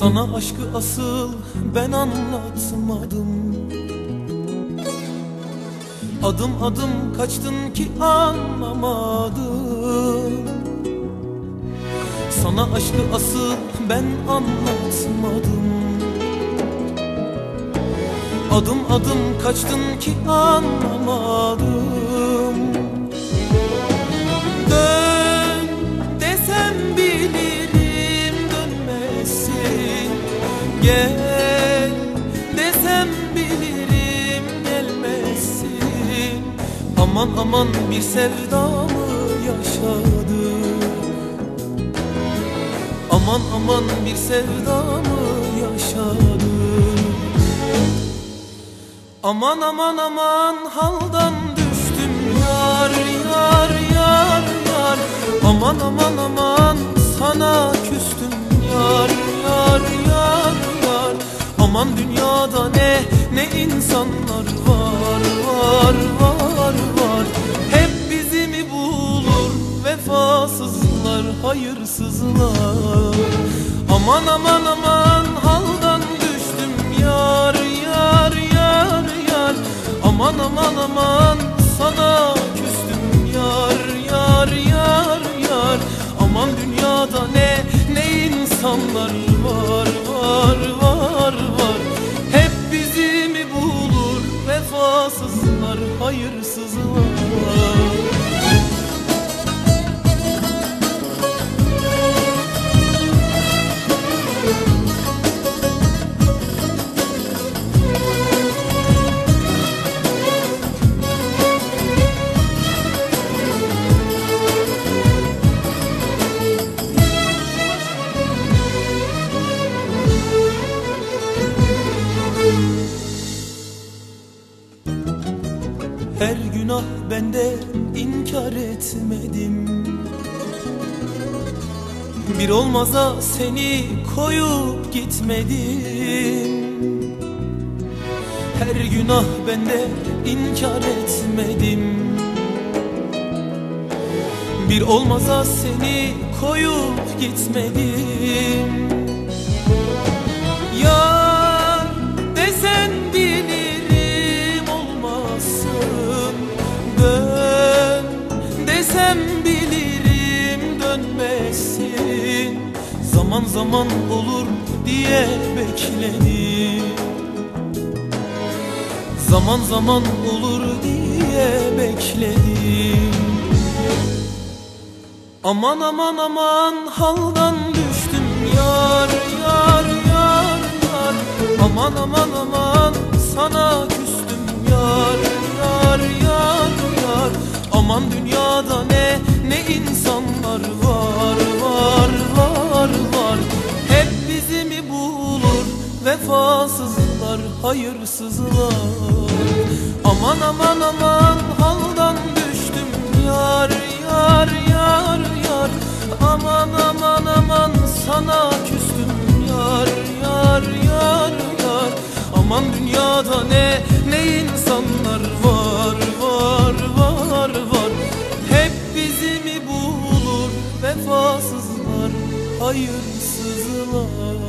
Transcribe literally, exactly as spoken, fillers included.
Sana aşkı asıl ben anlatmadım. Adım adım kaçtın ki anlamadım. Sana aşkı asıl ben anlatmadım. Adım adım kaçtın ki anlamadım. Dön desem bilirim dönmezsin. Gel desem bilirim gelmezsin. Aman aman bir sevdamı yaşadık. Aman aman bir sevdamı yaşadık. Aman aman aman haldan düştüm yar yar yar yar. Aman aman aman sana küstüm yar yar yar yar. Aman dünyada ne ne insanlar var var var var. Hep bizi mi bulur vefasızlar hayırsızlar. Aman aman aman haldan düştüm yar yar yar yar. Aman aman aman sana küstüm yar yar yar yar. Aman dünyada ne ne insanlar var var var var. Hep bizi mi bulur vefasızlar hayırsızlar. Her günah bende inkar etmedim. Bir olmaza seni koyup gitmedim. Her günah bende inkar etmedim. Bir olmaza seni koyup gitmedim. Yar desen bilirim olmazsın. Dön desem bilirim dönmezsin. Zaman zaman olur diye bekledim. Zaman zaman olur diye bekledim. Aman aman aman haldan düştüm yar yar yar yar. Aman aman aman sana küstüm yar yar yar yar. Aman dünyada ne ne insanlar var var var var. Hep bizi mi bulur vefasızlar hayırsızlar. Aman aman aman haldan düştüm yar yar yar yar. Aman aman aman sana küstüm yar yar yar yar. Aman dünyada ne ne insanlar var var var var. Hep bizi mi bulur vefasızlar hayırsızlar.